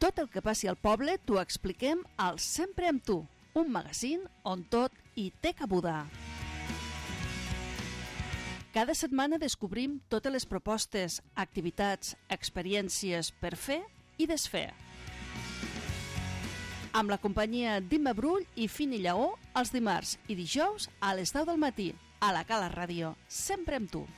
Tot el que passi al poble t'ho expliquem al Sempre amb tu, un magazín on tot hi té cabuda. Cada setmana descobrim totes les propostes, activitats, experiències per fer i desfer. Amb la companyia d'Imma Brull i Fini Lleó els dimarts i dijous a les 10 del matí, a la Cala Ràdio, Sempre amb tu.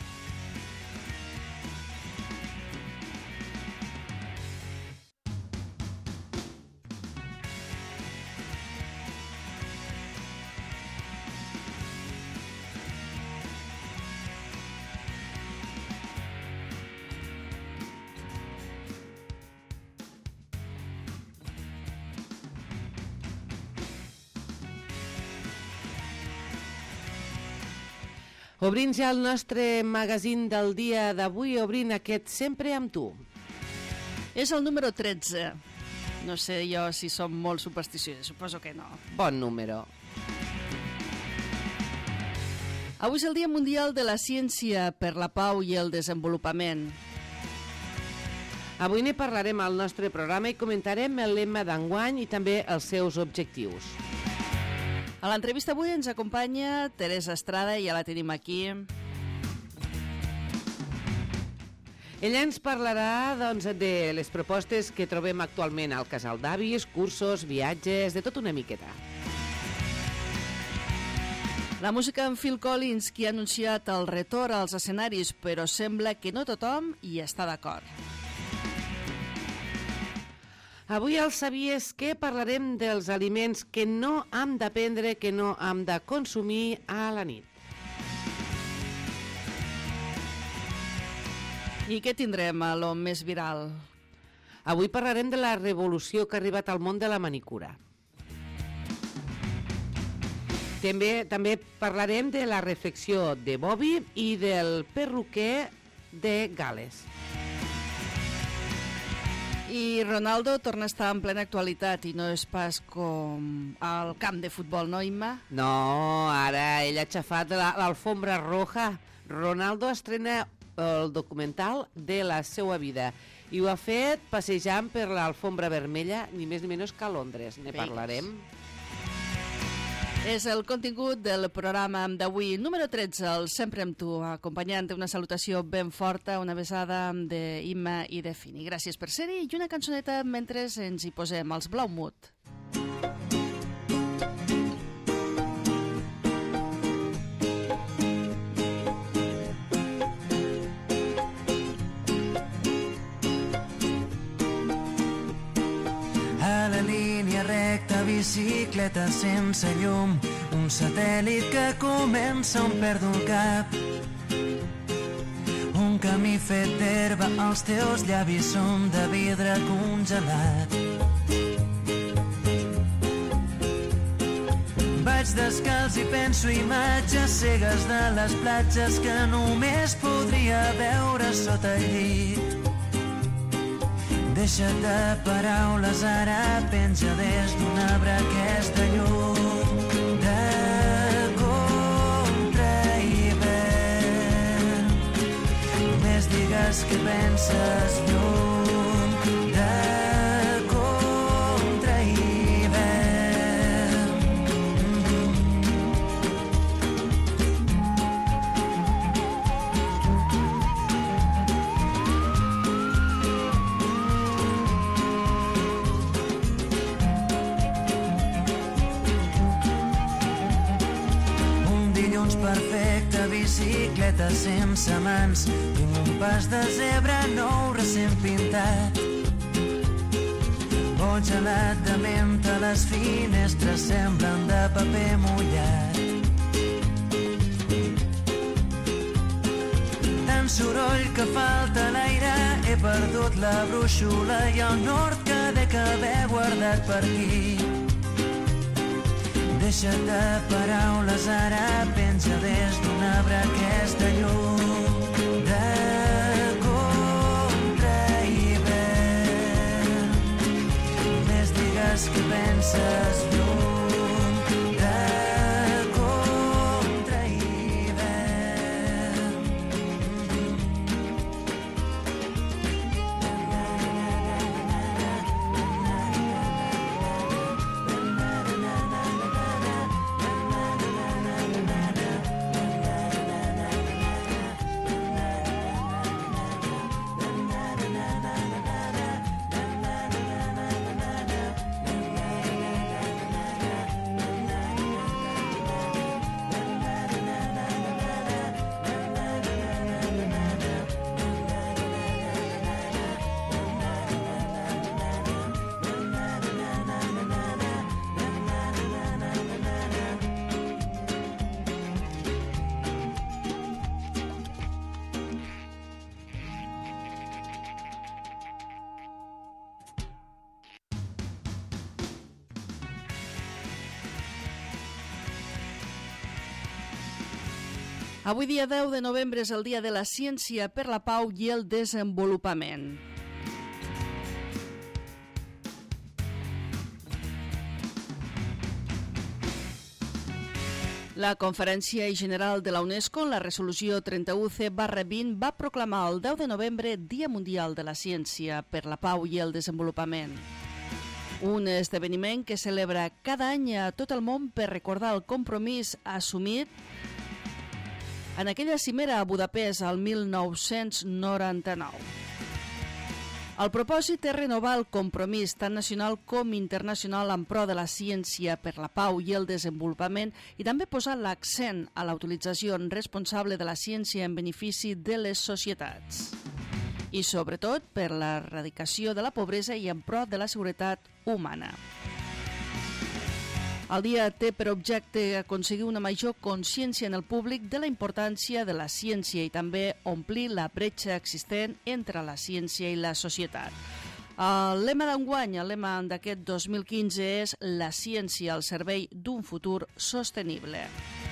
Obrint ja el nostre magazín del dia d'avui, obrint aquest Sempre amb tu. És el número 13. No sé jo si som molt supersticiosos, suposo que no. Bon número. Avui és el Dia Mundial de la Ciència per la Pau i el Desenvolupament. Avui ne parlarem al nostre programa i comentarem el lema d'enguany i també els seus objectius. A l'entrevista avui ens acompanya Teresa Estrada, ja la tenim aquí. Ella ens parlarà de les propostes que trobem actualment al casal d'avis, cursos, viatges, de tot una miqueta. La música en Phil Collins, qui ha anunciat el retorn als escenaris, però sembla que no tothom hi està d'acord. Avui al Sabies que parlarem dels aliments que no hem de prendre, que no hem de consumir a la nit. I què tindrem a lo més viral? Avui parlarem de la revolució que ha arribat al món de la manicura. També parlarem de la reflexió de Bobby i del perruquer de Gal·les. I Ronaldo torna a estar en plena actualitat i no és pas com al camp de futbol, no, Imma? No, ara ell ha aixafat l'alfombra roja. Ronaldo estrena el documental de la seva vida i ho ha fet passejant per l'alfombra vermella, ni més ni menys que a Londres. Ne parlarem. És el contingut del programa d'avui, número 13, el Sempre amb tu, acompanyant una salutació ben forta, una besada d'Imma i de Fini. Gràcies per ser-hi i una cançoneta mentre ens hi posem, els Blau Mut. A la línia recta, bicicleta sense llum, un satèl·lit que comença on perdo el cap. Un camí fet d'herba, els teus llavis són de vidre congelat. Vaig descalç i penso imatges cegues de les platges que només podria veure sota el llit. Deixa't de paraules, ara penja des d'un arbre aquesta llum de contra hivern. Només digues que penses lluny de contra hivern. Perfecta, bicicleta sense mans, tinc un pas de zebra nou recent pintat. Vol gelat de menta, les finestres semblen de paper mullat. Tant soroll que falta l'aire, he perdut la brúixola i el nord que dec haver guardat per aquí. Deixa't de paraules, ara penja des d'un arbre aquesta llum de contra hivern. Només digues que penses lluny de contra hivern. Avui dia 10 de novembre és el Dia de la Ciència per la Pau i el Desenvolupament. La Conferència General de la UNESCO, en la resolució 31C/20, va proclamar el 10 de novembre Dia Mundial de la Ciència per la Pau i el Desenvolupament. Un esdeveniment que celebra cada any a tot el món per recordar el compromís assumit en aquella cimera a Budapest el 1999. El propòsit és renovar el compromís tant nacional com internacional en pro de la ciència per la pau i el desenvolupament i també posar l'accent a la utilització responsable de la ciència en benefici de les societats. I sobretot per l'erradicació de la pobresa i en pro de la seguretat humana. El dia té per objecte aconseguir una major consciència en el públic de la importància de la ciència i també omplir la bretxa existent entre la ciència i la societat. El lema d'enguany, el lema d'aquest 2015 és la ciència al servei d'un futur sostenible.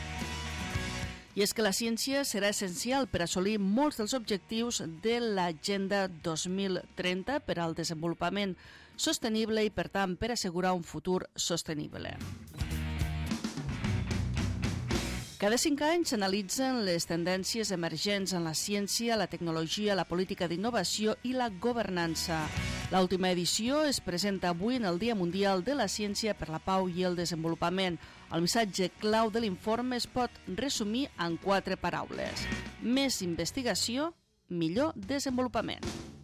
I és que la ciència serà essencial per assolir molts dels objectius de l'Agenda 2030 per al desenvolupament sostenible i, per tant, per assegurar un futur sostenible. Cada 5 anys s'analitzen les tendències emergents en la ciència, la tecnologia, la política d'innovació i la governança. L'última edició es presenta avui en el Dia Mundial de la Ciència per la Pau i el Desenvolupament. El missatge clau de l'informe es pot resumir en 4 paraules. Més investigació, millor desenvolupament.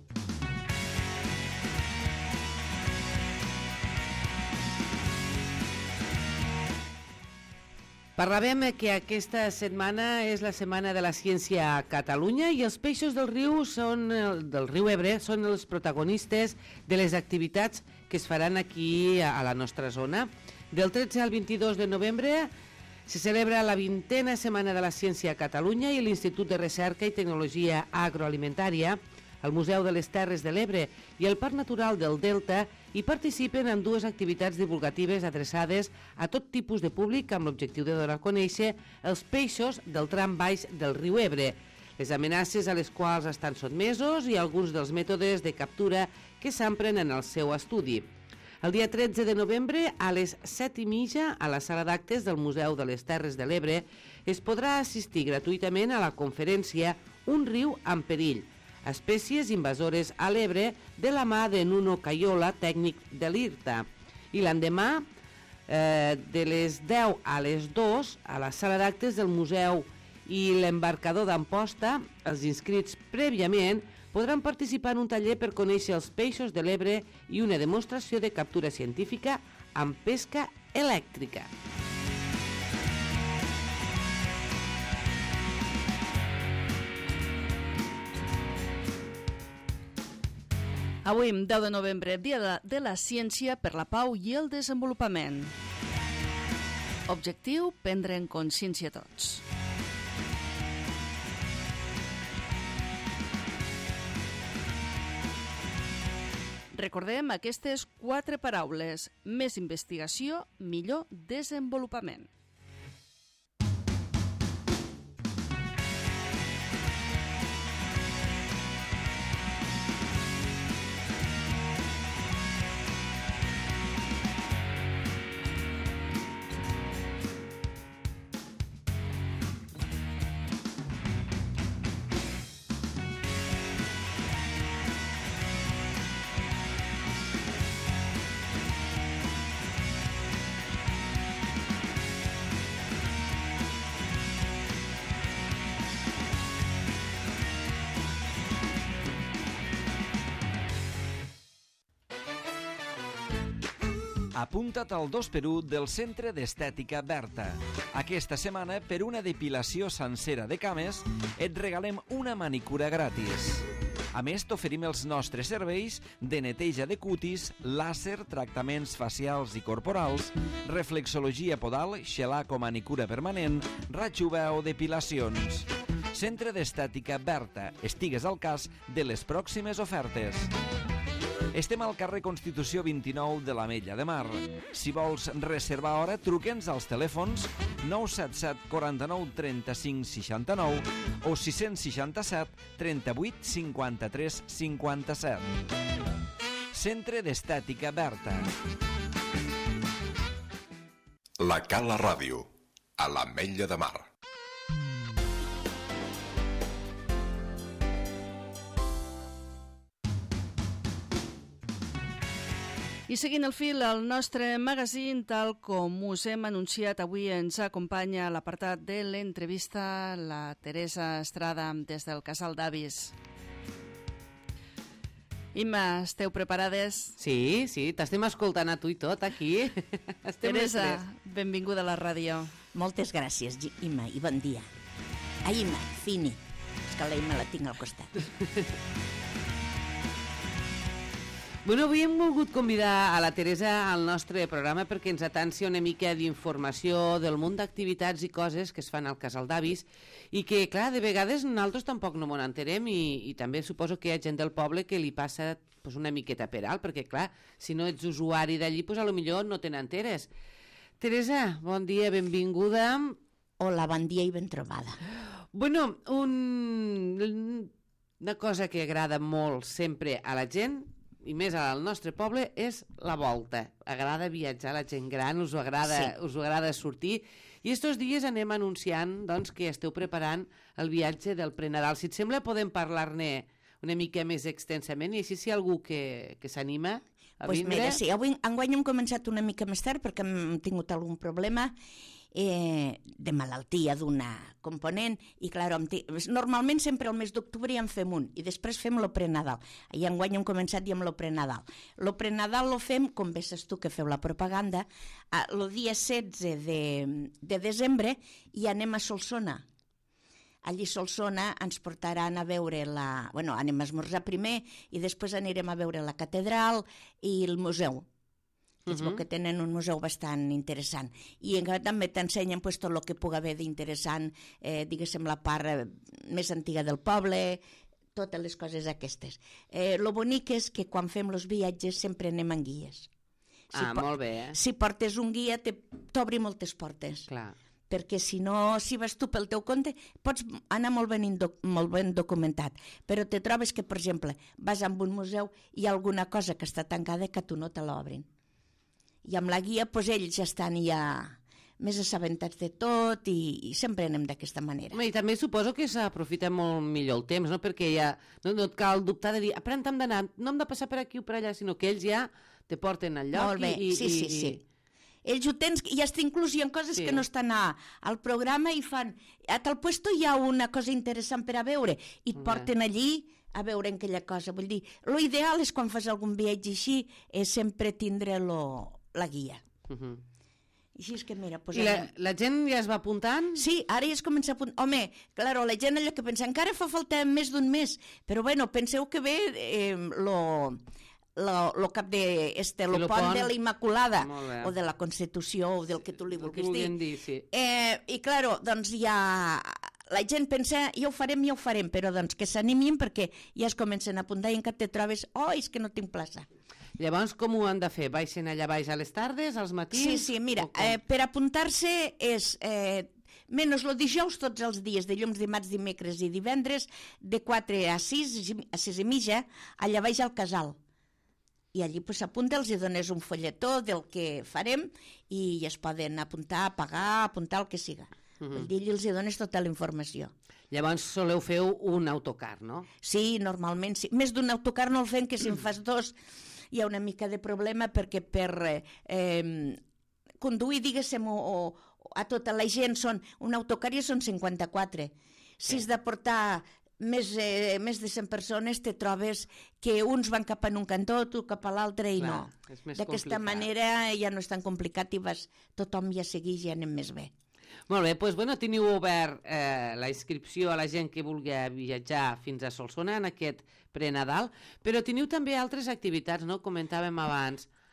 Parlàvem que aquesta setmana és la Setmana de la Ciència a Catalunya i els peixos del riu Ebre són els protagonistes de les activitats que es faran aquí a la nostra zona. Del 13 al 22 de novembre se celebra la 20a Setmana de la Ciència a Catalunya i l'Institut de Recerca i Tecnologia Agroalimentària, el Museu de les Terres de l'Ebre i el Parc Natural del Delta hi participen en 2 activitats divulgatives adreçades a tot tipus de públic amb l'objectiu de donar a conèixer els peixos del tram baix del riu Ebre, les amenaces a les quals estan sotmesos i alguns dels mètodes de captura que s'empren en el seu estudi. El dia 13 de novembre, a les 7:30, a la sala d'actes del Museu de les Terres de l'Ebre, es podrà assistir gratuïtament a la conferència Un riu en perill, espècies invasores a l'Ebre, de la mà de Nuno Cayola, tècnic de l'IRTA. I l'endemà, de les 10 a les 2, a la sala d'actes del museu i l'embarcador d'Amposta, els inscrits prèviament podran participar en un taller per conèixer els peixos de l'Ebre i una demostració de captura científica amb pesca elèctrica. Avui, 10 de novembre, Dia de la Ciència per la Pau i el Desenvolupament. Objectiu, prendre en consciència tots. Recordem aquestes 4 paraules. Més investigació, millor desenvolupament. Apunta't al 2x1 del Centre d'Estètica Berta. Aquesta setmana, per una depilació sencera de cames, et regalem una manicura gratis. A més, t'oferim els nostres serveis de neteja de cutis, làser, tractaments facials i corporals, reflexologia podal, xelac o manicura permanent, raig UV o depilacions. Centre d'Estètica Berta. Estigues al cas de les pròximes ofertes. Estem al carrer Constitució 29 de l'Ametlla de Mar. Si vols reservar hora, truque'ns als telèfons 977 49 35 69 o 667 38 53 57. Centre d'Estètica Berta. La Cala Ràdio, a l'Ametlla de Mar. I seguint el fil, el nostre magazín, tal com us hem anunciat, avui ens acompanya a l'apartat de l'entrevista la Teresa Estrada des del Casal d'Avis. Imma, esteu preparades? Sí, t'estem escoltant a tu i tot aquí. Teresa, benvinguda a la ràdio. Moltes gràcies, Imma, i bon dia. Ai, Imma, Fini. És que la Imma la tinc al costat. Bueno, avui hem volgut convidar a la Teresa al nostre programa perquè ens atansi una mica d'informació del munt d'activitats i coses que es fan al Casal d'Avis i que, clar, de vegades nosaltres tampoc no m'ho entenem i també suposo que hi ha gent del poble que li passa pues, una miqueta per alt, perquè, clar, si no ets usuari d'allí, pues, a lo millor no te n'enteres. Teresa, bon dia, benvinguda. Hola, bon dia i ben trobada. Bueno, una cosa que agrada molt sempre a la gent i més al nostre poble, és la volta. Agrada viatjar, la gent gran, us agrada sortir. I estos dies anem anunciant doncs, que esteu preparant el viatge del Prenadal. Si et sembla, podem parlar-ne una mica més extensament i així si hi ha algú que s'anima a vindre... Mira, sí, enguany hem començat una mica més tard perquè hem tingut algun problema de malaltia d'una component i clar, normalment sempre el mes d'octubre ja en fem un i després fem lo Prenadal i enguany hem començat i amb lo Prenadal. Lo Prenadal lo fem, com bé saps tu que feu la propaganda, el dia 16 de desembre i anem a Solsona. Allí a Solsona ens portaran a veure anem a esmorzar primer i després anirem a veure la catedral i el museu. És que tenen un museu bastant interessant. I també t'ensenyen tot el que pugui haver d'interessant, diguéssim, la part més antiga del poble, totes les coses aquestes. Lo bonic és que quan fem els viatges sempre anem amb guies. Molt bé, Si portes un guia t'obri moltes portes. Clar. Perquè si no, si vas tu pel teu compte, pots anar molt ben documentat, però te trobes que, per exemple, vas a un museu i hi ha alguna cosa que està tancada que tu no te l'obrin. I amb la guia, ells ja estan més assabentats de tot i sempre anem d'aquesta manera. I també suposo que s'aprofita molt millor el temps, no? Perquè ja no et cal dubtar de dir, hem d'anar, no hem de passar per aquí o per allà, sinó que ells ja te porten al lloc. Molt bé, sí. Ells ho tens, i hasta inclús hi ha coses que no estan al programa i fan, a tal puesto hi ha una cosa interessant per a veure, i et porten allí a veure aquella cosa. Vull dir, lo ideal és quan fas algun viatge així, és sempre tindre la guia. Així és que mira... I la gent ja es va apuntant? Sí, ara ja es comença a apuntar. Home, claro, la gent allò que pensa, encara fa falta més d'un mes, però bueno, penseu que ve lo cap de lo pont de la Immaculada o de la Constitució o del que tu li vulguis dir. Sí. I claro, doncs ja la gent pensa, ja ho farem, però doncs que s'animin perquè ja es comencen a apuntar i encara te trobes, és que no tinc plaça. Llavors, com ho han de fer? Baixen allà baix a les tardes, als matins? Sí, mira, per apuntar-se és... menys el dijous tots els dies, dilluns, dimarts, dimecres i divendres, de 4 a 6 i mitja, allà baix al casal. I allí s'apunta, els dones un folletó del que farem i es poden apuntar, pagar, apuntar el que siga. Allí els dones tota la informació. Llavors soleu fer un autocar, no? Sí, normalment sí. Més d'un autocar no el fem, que si en fas dos hi ha una mica de problema perquè per conduir, diguéssim, a tota la gent un autocar ja són 54. Si has de portar més de 100 persones te trobes que uns van cap en un cantó, tu cap a l'altre i no. D'aquesta manera ja no és tan complicat i tothom ja segueix i anem més bé. Molt bé, doncs teniu obert la inscripció a la gent que vulgui viatjar fins a Solsona en aquest Prenadal, però teniu també altres activitats, no? Comentàvem abans.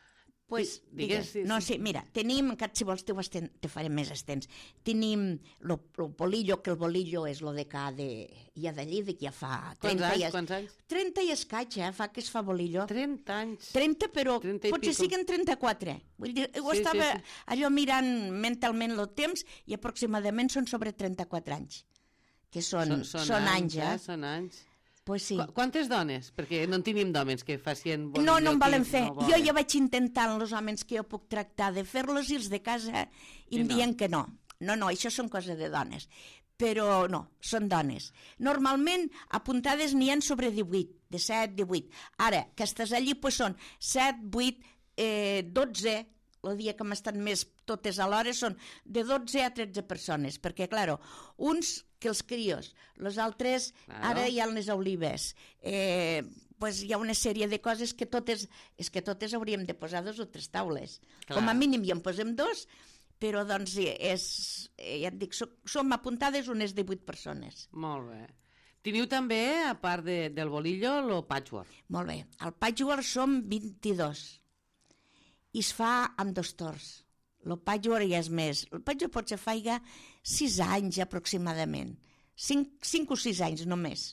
Pues, digues. No, sí, mira, tenim, encara si vols te faré més extens, tenim el bolillo, que el bolillo és lo de cada... Ja d'allí, de que ja fa... Quants anys? 30 i escaig, fa que es fa bolillo. 30 anys. 30, però 30 potser siguen 34. Vull dir, estava allò mirant mentalment el temps i aproximadament són sobre 34 anys. Que són anys, Són anys. Pues sí. Quantes dones? Perquè no en tenim d'homes que facin bolillo. No en volen fer. Jo ja vaig intentar amb els homes que jo puc tractar de fer-los i els de casa i em diuen que no. No, això són coses de dones. Però no, són dones. Normalment apuntades n'hi ha sobre 18, de 7, 18. Ara, que estàs allí pues són 7, 8, 12... El dia que hem estat més totes alhora són de 12 a 13 persones, perquè, claro, uns que els crios, els altres, ara hi ha les olives, pues hi ha una sèrie de coses que totes hauríem de posar 2 o 3 taules. Clar. Com a mínim ja en posem 2, però doncs ja et dic, som apuntades unes 18 persones. Molt bé. Teniu també, a part del bolillo, el patchwork. Molt bé. El patchwork som 22. I es fa amb 2 torns. El patchwork ja és més. El patchwork potser faiga 6 anys aproximadament. 5 o 6 anys només.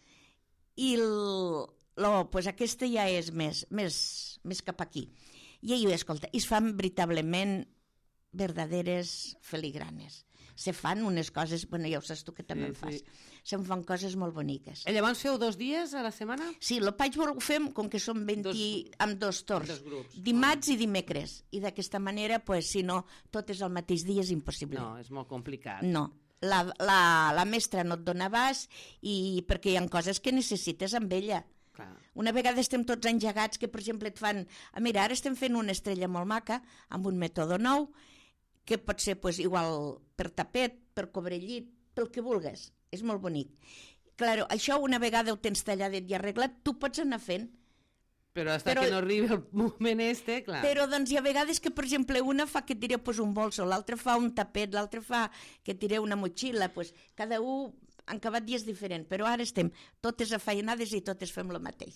I pues aquesta ja és més cap aquí. I ell, escolta, es fan veritablement verdaderes filigranes. Se fan unes coses, bueno, ja ho saps tu que també en fas. Se'n fan coses molt boniques. I llavors feu 2 dies a la setmana? Sí, el patchwork ho fem com que som 20 amb 2 torns. Dimarts i dimecres. I d'aquesta manera, pues, si no, tot és el mateix dia, és impossible. No, és molt complicat. No. La mestra no et dona abast perquè hi ha coses que necessites amb ella. Clar. Una vegada estem tots engegats que, per exemple, et fan... Mira, ara estem fent una estrella molt maca amb un mètode nou que pot ser pues, igual per tapet, per cobrellit, pel que vulguis. És molt bonic. Claro, això una vegada ho tens talladet i arreglat, tu pots anar fent. Però que no arribi el moment clar. Però doncs hi ha vegades que, per exemple, una fa que tira pues, un bolso, l'altra fa un tapet, l'altra fa que tira una motxilla, pues, cada un han acabat dies diferents, però ara estem totes afeinades i totes fem el mateix.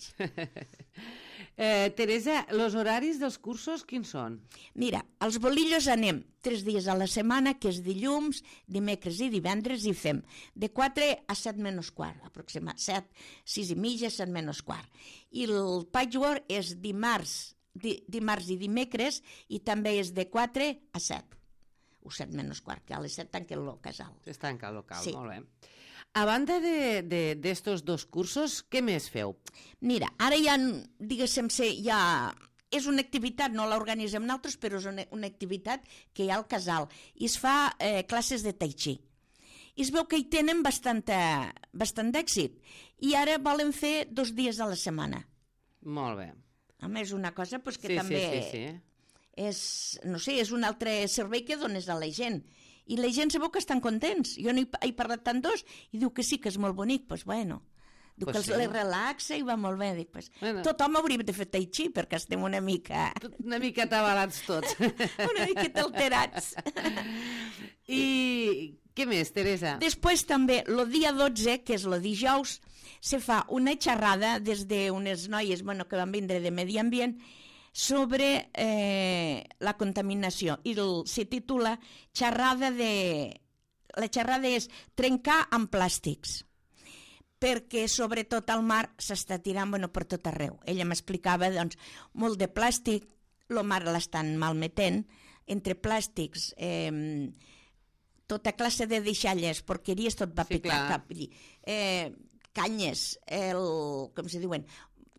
Teresa, els horaris dels cursos quins són? Mira, als bolillos anem 3 dies a la setmana, que és dilluns, dimecres i divendres, i fem de 4 a 7 menys quart, aproximadament 7, 6 i mitja, 7 menys quart. I el patchwork és dimarts i dimecres, i també és de 4 a 7, o 7 menys quart, que a les 7 tanca el casal. Es tanca el local, sí. Molt bé. A banda d'estos 2 cursos, què més feu? Mira, ara ja, diguéssim, és una activitat, no l'organitzem nosaltres, però és una activitat que hi ha al casal. I es fa classes de tai chi. I es veu que hi tenen bastant d'èxit. I ara volen fer 2 dies a la setmana. Molt bé. A més, una cosa pues, que també és, no sé, és un altre servei que dones a la gent. I la gent se veu que estan contents. Jo no he parlat tant d'os i diu que sí, que és molt bonic. Doncs bueno, diu que les relaxa i va molt bé. Dic, bueno. Tothom hauria de fer tai chi perquè estem una mica... Una mica atabalats tots. Una miqueta alterats. I què més, Teresa? Després també, el dia 12, que és el dijous, se fa una xerrada des d'unes noies que van vindre de Medi Ambient sobre la contaminació i se titula la xerrada és trencar amb plàstics, perquè sobretot al mar s'està tirant per tot arreu. Ella m'explicava doncs, molt de plàstic, el mar l'estan malmetent, entre plàstics, tota classe de deixalles, porqueries, tot va picar, canyes, com se diuen,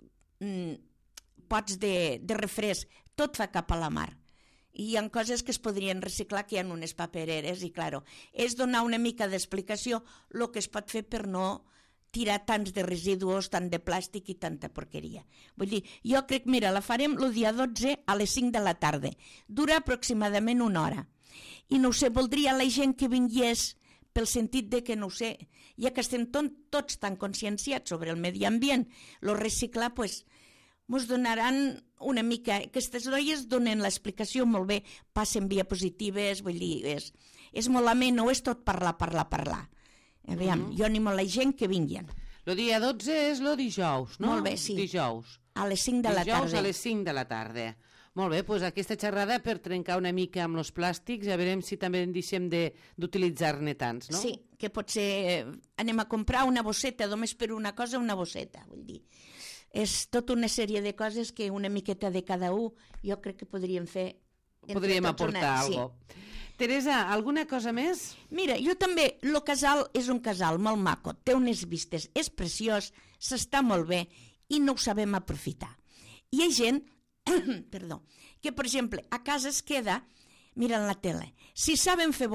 pots de refresc, tot fa cap a la mar. I hi ha coses que es podrien reciclar, que hi ha unes papereres, i claro, és donar una mica d'explicació el que es pot fer per no tirar tants de residus, tant de plàstic i tanta porqueria. Vull dir, jo crec, mira, la farem el dia 12 a les 5 de la tarda. Dura aproximadament 1 hora. I no ho sé, voldria la gent que vingués pel sentit de que, no ho sé, ja que estem tots tan conscienciats sobre el medi ambient, lo reciclar, doncs, ens donaran una mica... Aquestes noies donen l'explicació molt bé, passen diapositives, vull dir, és molt amè, no és tot parlar. Aviam, jo animo la gent que vinguin. El dia 12 és el dijous, no? Molt bé, sí. Dijous. A les 5 de la tarda. Dijous a les 5 de la tarda. Molt bé, doncs aquesta xerrada per trencar una mica amb els plàstics, ja veurem si també en deixem d'utilitzar-ne tants, no? Sí, que potser anem a comprar una bosseta, només per una cosa, una bosseta, vull dir. És tota una sèrie de coses que una miqueta de cada un jo crec que podríem fer. Podríem aportar alguna cosa. Teresa, alguna cosa més? Mira, jo també, el casal és un casal molt maco, té unes vistes, és preciós, s'està molt bé i no ho sabem aprofitar. Hi ha gent, perdó, que per exemple a casa es queda mirant la tele. Si saben fer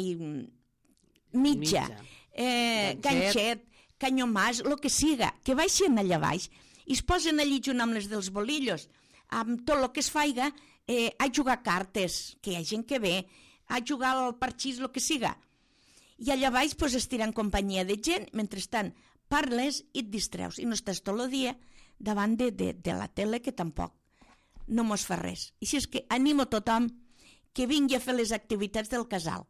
mitja, ganxet, canyomàs, el que siga, que baixen allà baix i es posen allí junt amb les dels bolillos, amb tot el que es faiga, a jugar cartes, que hi ha gent que ve, a jugar al parxís, el que siga. I allà baix pues, estiran companyia de gent, mentrestant parles i et distreus, i no estàs tot el dia davant de la tele, que tampoc no mos fa res. I així és que animo tothom que vingui a fer les activitats del casal.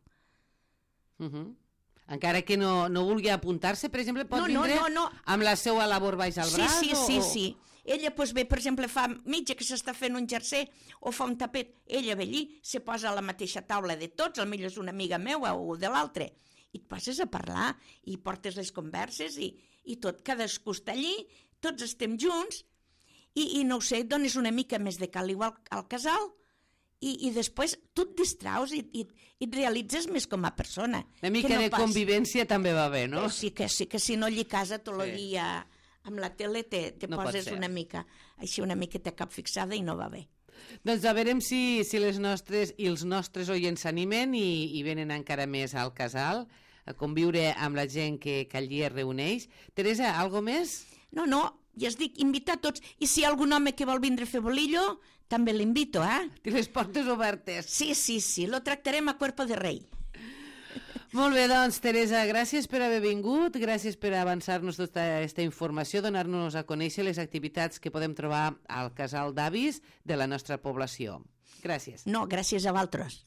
Encara que no vulgui apuntar-se, per exemple, pot vindre amb la seva labor baix al braç? Sí. Ella pues, ve, per exemple, fa mitja que s'està fent un jersei o fa un tapet, ella ve allí, se posa a la mateixa taula de tots, potser és una amiga meua o de l'altre, i et passes a parlar i portes les converses i tot, cadascú està allí, tots estem junts i no ho sé, et dones una mica més de cal igual al casal i després tu et distraus i et realitzes més com a persona. Una mica de convivència també va bé, no? Sí, que si no allí a casa tot el dia amb la tele te poses una mica, així una miqueta cap fixada i no va bé. Doncs a veurem si les nostres i els nostres oients s'animen i venen encara més al casal a conviure amb la gent que allí es reuneix. Teresa, algo més? No, ja es dic, invitar tots. I si hi ha algun home que vol vindre a fer bolillo, també l'invito, Té les portes obertes. Sí, lo tractarem a cuerpo de rei. Molt bé, doncs, Teresa, gràcies per haver vingut, gràcies per avançar-nos tota aquesta informació, donar-nos a conèixer les activitats que podem trobar al casal d'avis de la nostra població. Gràcies. No, gràcies a vosaltres.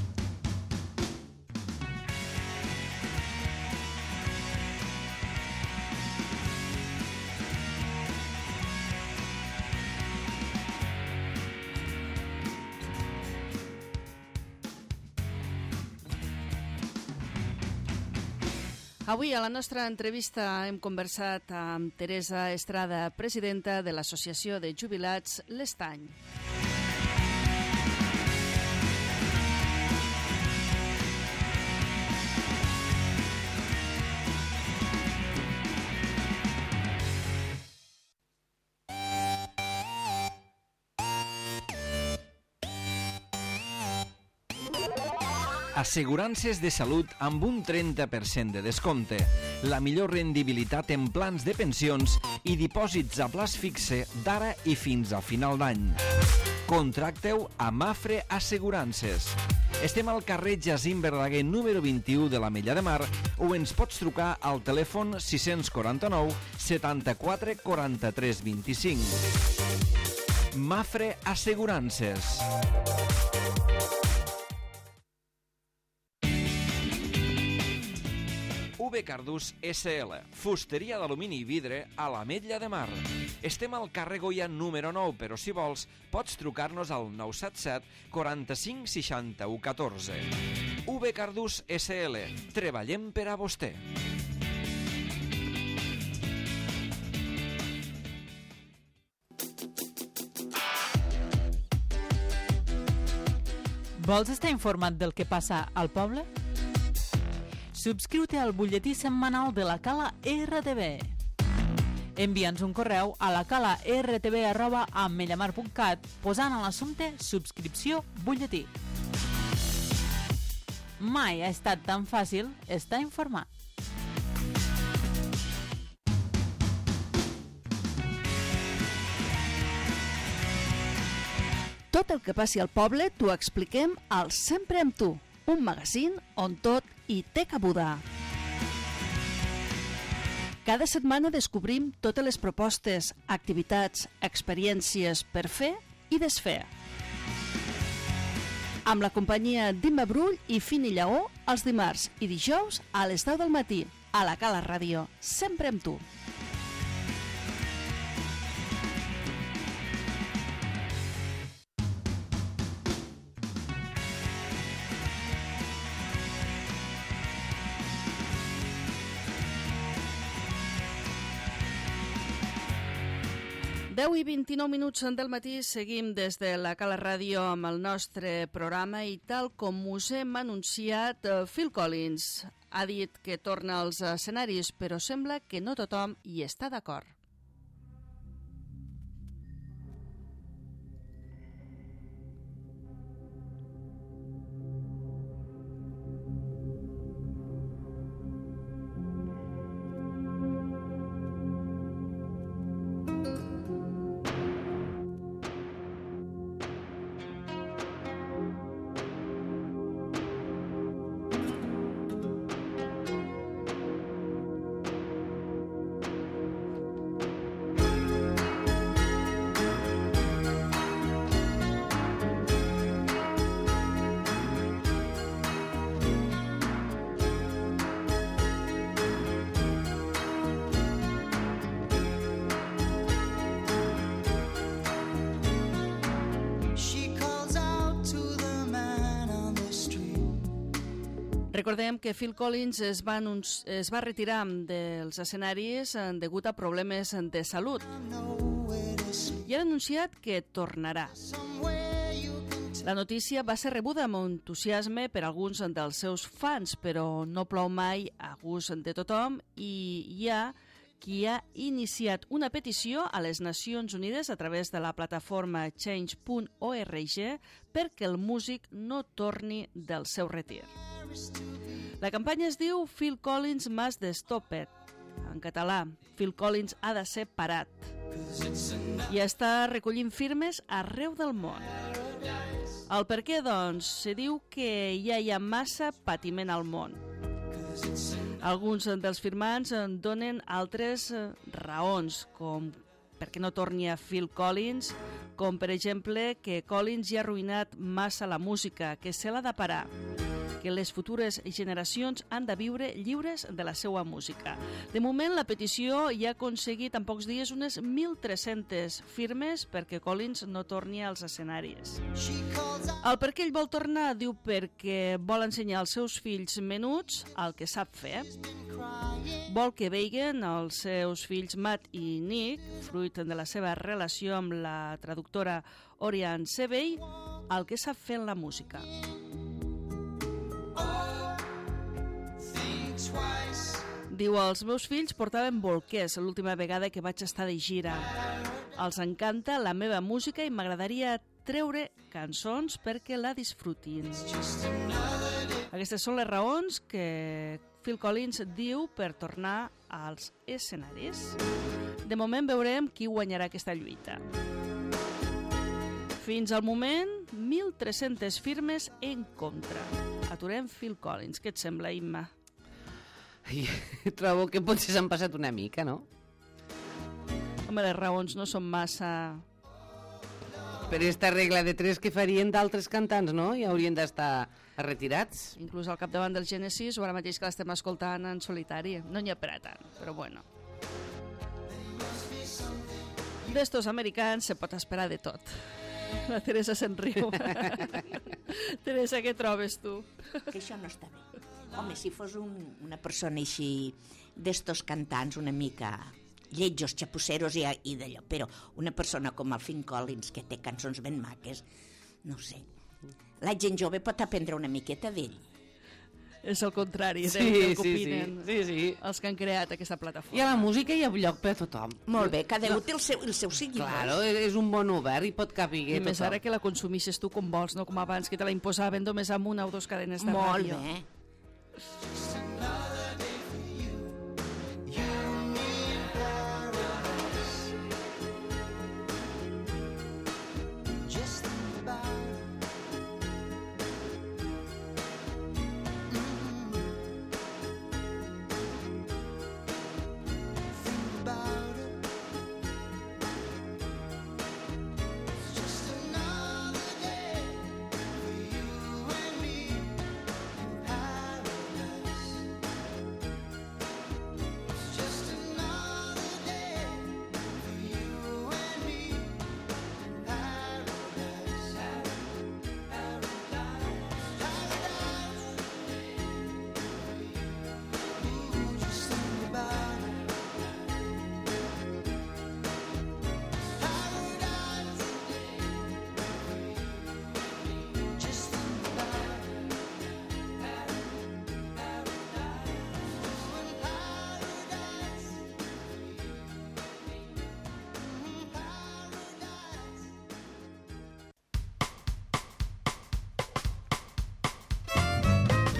Avui a la nostra entrevista hem conversat amb Teresa Estrada, presidenta de l'Associació de Jubilats L'Estany. Assegurances de salut amb un 30% de descompte, la millor rendibilitat en plans de pensions i dipòsits a plaç fixe d'ara i fins a final d'any. Contracteu a Mafre Assegurances. Estem al carrer Jacint Verdaguer número 21 de l'Ametlla de Mar o ens pots trucar al telèfon 649 74 43 25. Mafre Assegurances. UB Cardús SL, fusteria d'alumini i vidre a l'Ametlla de Mar. Estem al carrer Goya número 9, però si vols pots trucar-nos al 977 45 61 14. UB Cardús SL, treballem per a vostè. Vols estar informat del que passa al poble? Subscriu-te al butlletí setmanal de la Cala RTV. Envia'ns un correu a lacala.rtv@ametlllamar.cat posant a l'assumpte subscripció butlletí. Mai ha estat tan fàcil estar informat. Tot el que passi al poble t'ho expliquem al Sempre amb tu, un magazín on tot hi té cabuda. Cada setmana descobrim totes les propostes, activitats, experiències per fer i desfer. Amb la companyia d'Imma Brull i Fini Lleó els dimarts i dijous a les 10 del matí a la Cala Ràdio, Sempre amb tu. 10 i 29 minuts del matí seguim des de la Cala Ràdio amb el nostre programa i tal com us hem anunciat, Phil Collins ha dit que torna als escenaris, però sembla que no tothom hi està d'acord. Recordem que Phil Collins es va retirar dels escenaris degut a problemes de salut i ha anunciat que tornarà. La notícia va ser rebuda amb entusiasme per alguns dels seus fans, però no plou mai a gust de tothom i hi ha qui ha iniciat una petició a les Nacions Unides a través de la plataforma change.org perquè el músic no torni del seu retir. La campanya es diu Phil Collins must stop it. En català, Phil Collins ha de ser parat. I està recollint firmes arreu del món. El per què, doncs? Se diu que ja hi ha massa patiment al món. Alguns dels firmants donen altres raons, com perquè no torni a Phil Collins, com per exemple que Collins ja ha arruïnat massa la música, que se l'ha de parar, que les futures generacions han de viure lliures de la seva música. De moment, la petició ja ha aconseguit en pocs dies unes 1.300 firmes perquè Collins no torni als escenaris. El per què ell vol tornar diu perquè vol ensenyar als seus fills menuts el que sap fer. Vol que vegin els seus fills Matt i Nick, fruit de la seva relació amb la traductora Oriane Sebey, el que sap fer en la música. Diu, els meus fills portaven bolquers l'última vegada que vaig estar de gira. Els encanta la meva música i m'agradaria treure cançons perquè la disfrutin. Aquestes són les raons que Phil Collins diu per tornar als escenaris. De moment veurem qui guanyarà aquesta lluita. Fins al moment, 1.300 firmes en contra. Aturem Phil Collins. Què et sembla, Imma? Trobo que potser s'han passat una mica, no? Home, les raons no són massa... Per esta regla de 3 que farien d'altres cantants, no? I haurien d'estar retirats. Inclús al capdavant del Genesis, o ara mateix que l'estem escoltant en solitari. No n'hi ha per a tant, però bueno. D'estos americans se pot esperar de tot. La Teresa se'n riu. Teresa, què trobes tu? Que això no està bé. Home, si fos una persona així d'estos cantants una mica lletjos, xapusseros i d'allò, però una persona com el Phil Collins, que té cançons ben maques, no sé. La gent jove pot aprendre una miqueta d'ell. És el contrari del que opinen els que han creat aquesta plataforma. I a la música hi ha lloc per a tothom. Molt bé, cada un té el seu seguidor. Claro, és un bon obert i pot capiguer tothom. I més ara que la consumixes tu com vols, no com abans, que te la imposaven només amb una o dos cadenes de ràdio. Molt bé.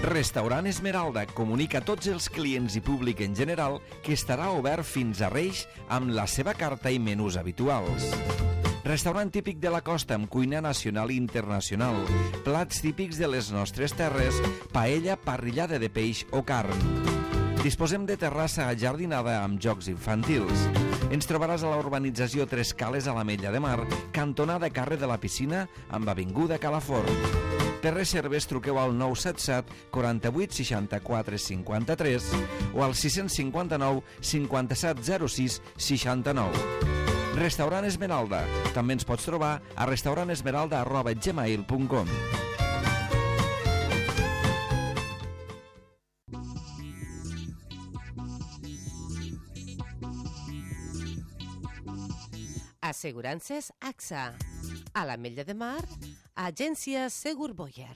Restaurant Esmeralda comunica a tots els clients i públic en general que estarà obert fins a Reis amb la seva carta i menús habituals. Restaurant típic de la costa amb cuina nacional i internacional, plats típics de les nostres terres, paella, parrillada de peix o carn. Disposem de terrassa ajardinada amb jocs infantils. Ens trobaràs a la urbanització Tres Cales a l'Ametlla de Mar, cantonada carrer de la Piscina amb avinguda Calafort. Per reserves truqueu al 977 48 64 53 o al 659 57 06 69. Restaurant Esmeralda. També ens pots trobar a restaurantesmeralda@gmail.com. Assegurances AXA. A l'Ametlla de Mar, Agència Segur Boyer.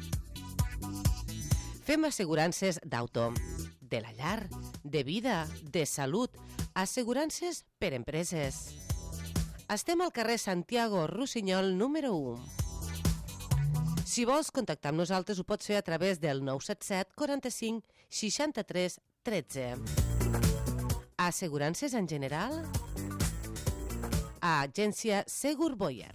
Fem assegurances d'auto, de la llar, de vida, de salut, assegurances per empreses. Estem al carrer Santiago Rossinyol, número 1. Si vols contactar amb nosaltres, ho pots fer a través del 977 45 63 13. Assegurances en general? A Agència Segur Boyer.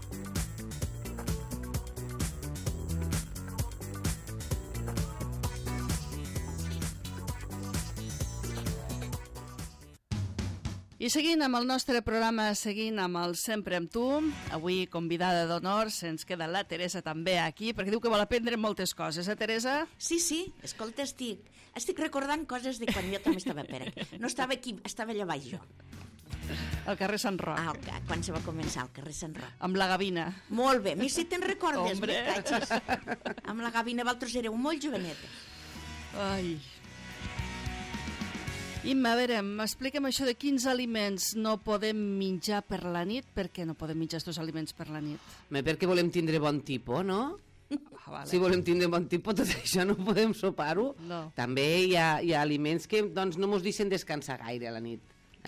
I seguint amb el nostre programa, seguint amb el Sempre amb tu, avui convidada d'honor, se'ns queda la Teresa també aquí, perquè diu que vol aprendre moltes coses, Teresa? Sí, escolta, estic recordant coses de quan jo també estava per aquí. No estava aquí, estava allà baix jo. Al carrer Sant Roc. Quan se va començar, al carrer Sant Roc. Amb la Gavina. Molt bé, mi si te'n recordes. Hombre. Amb la Gavina, vosaltres éreu molt jovenetes. Ai... Imma, a veure, explica'm això de quins aliments no podem menjar per la nit. Per què no podem menjar aquests aliments per la nit? Perquè volem tindre bon tipus, no? Vale. Si volem tindre bon tipus, tot això no podem sopar-ho. No. També hi ha aliments que doncs, no ens deixen descansar gaire a la nit.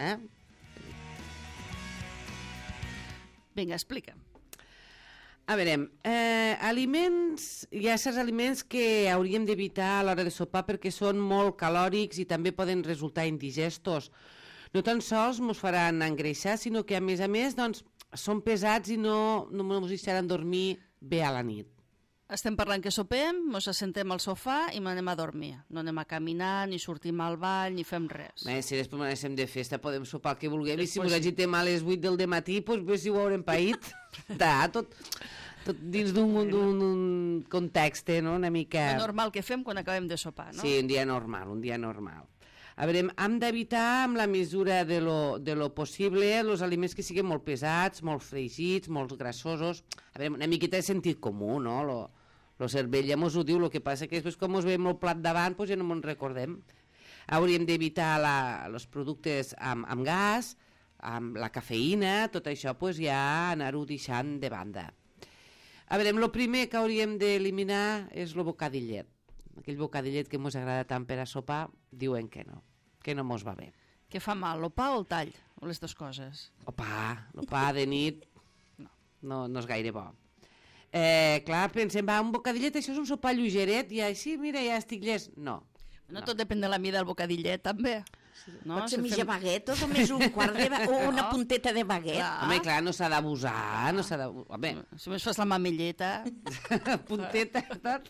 Vinga, explica'm. A veure, aliments, hi ha certs aliments que hauríem d'evitar a l'hora de sopar perquè són molt calòrics i també poden resultar indigestos. No tan sols ens faran engreixar, sinó que a més doncs, són pesats i no ens deixaran dormir bé a la nit. Estem parlant que sopem, ens assentem al sofà i anem a dormir. No anem a caminar, ni sortim al ball, ni fem res. Si després anem de festa podem sopar el que vulguem i si ens agitem a les 8 del matí, doncs bé si ho haurem paït. Tot dins d'un context, no? Una mica... El normal que fem quan acabem de sopar, no? Sí, un dia normal. A veure, hem d'evitar amb la mesura de lo possible els aliments que siguin molt pesats, molt fregits, molt grassosos. A veure, una miqueta de sentit comú, no? Lo cervell ja mos ho diu, el que passa que després com mos veiem el plat davant doncs ja no me'n recordem. Hauríem d'evitar els productes amb gas, amb la cafeïna, tot això doncs ja anar-ho deixant de banda. A veure, el primer que hauríem d'eliminar és el bocadillet. Aquell bocadillet que ens agrada tant per a sopar, diuen que no mos va bé. Que fa mal, el pa o el tall? O les dues coses? El pa de nit no és gaire bo. Clar, pensem, un bocadillet, això és un sopar lleugeret, i així, mira, ja estic llest. No. Tot depèn de la mida del bocadillet, també. No? Pot ser mitja baguet o només un quart o una punteta de baguet. Home, clar, no s'ha d'abusar, no s'ha d'abusar. Si més fas la mamelleta... Punteta, tot.